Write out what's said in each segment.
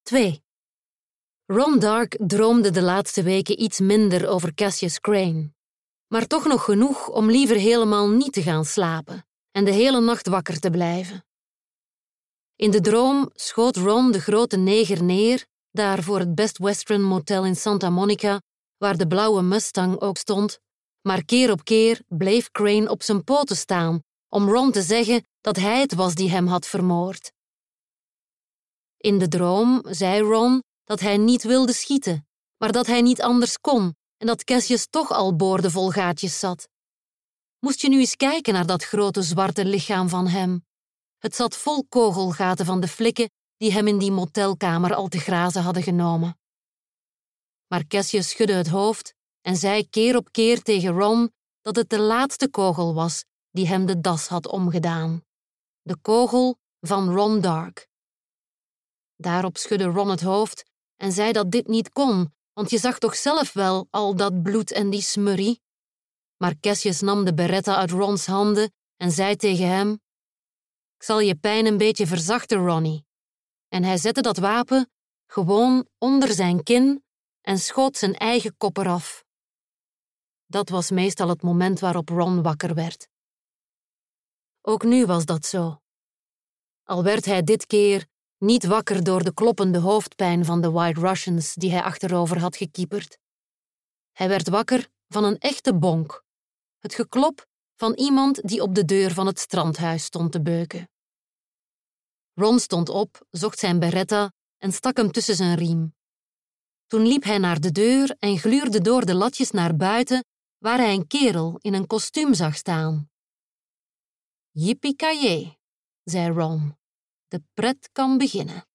2. Ron Dark droomde de laatste weken iets minder over Cassius Crane. Maar toch nog genoeg om liever helemaal niet te gaan slapen en de hele nacht wakker te blijven. In de droom schoot Ron de grote neger neer, daar voor het Best Western Motel in Santa Monica, waar de blauwe Mustang ook stond, maar keer op keer bleef Crane op zijn poten staan om Ron te zeggen dat hij het was die hem had vermoord. In de droom zei Ron dat hij niet wilde schieten, maar dat hij niet anders kon en dat Cassius toch al boordevol gaatjes zat. Moest je nu eens kijken naar dat grote zwarte lichaam van hem. Het zat vol kogelgaten van de flikken die hem in die motelkamer al te grazen hadden genomen. Maar Cassius schudde het hoofd en zei keer op keer tegen Ron dat het de laatste kogel was die hem de das had omgedaan. De kogel van Ron Dark. Daarop schudde Ron het hoofd en zei dat dit niet kon, want je zag toch zelf wel al dat bloed en die smurrie? Maar Cassius nam de beretta uit Rons handen en zei tegen hem: "Ik zal je pijn een beetje verzachten, Ronnie." En hij zette dat wapen gewoon onder zijn kin en schoot zijn eigen kop eraf. Dat was meestal het moment waarop Ron wakker werd. Ook nu was dat zo. Al werd hij dit keer niet wakker door de kloppende hoofdpijn van de White Russians die hij achterover had gekieperd. Hij werd wakker van een echte bonk. Het geklop van iemand die op de deur van het strandhuis stond te beuken. Ron stond op, zocht zijn beretta en stak hem tussen zijn riem. Toen liep hij naar de deur en gluurde door de latjes naar buiten, waar hij een kerel in een kostuum zag staan. "Yippie-ki-yay," zei Ron. "De pret kan beginnen."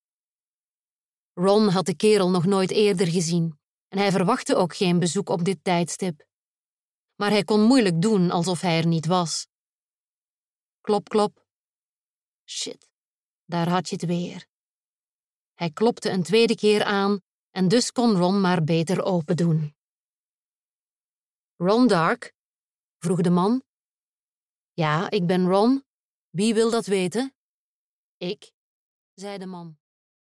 Ron had de kerel nog nooit eerder gezien en hij verwachtte ook geen bezoek op dit tijdstip. Maar hij kon moeilijk doen alsof hij er niet was. Klop, klop. Shit, daar had je het weer. Hij klopte een tweede keer aan en dus kon Ron maar beter open doen. "Ron Dark?" vroeg de man. "Ja, ik ben Ron. Wie wil dat weten?" "Ik," zei de man.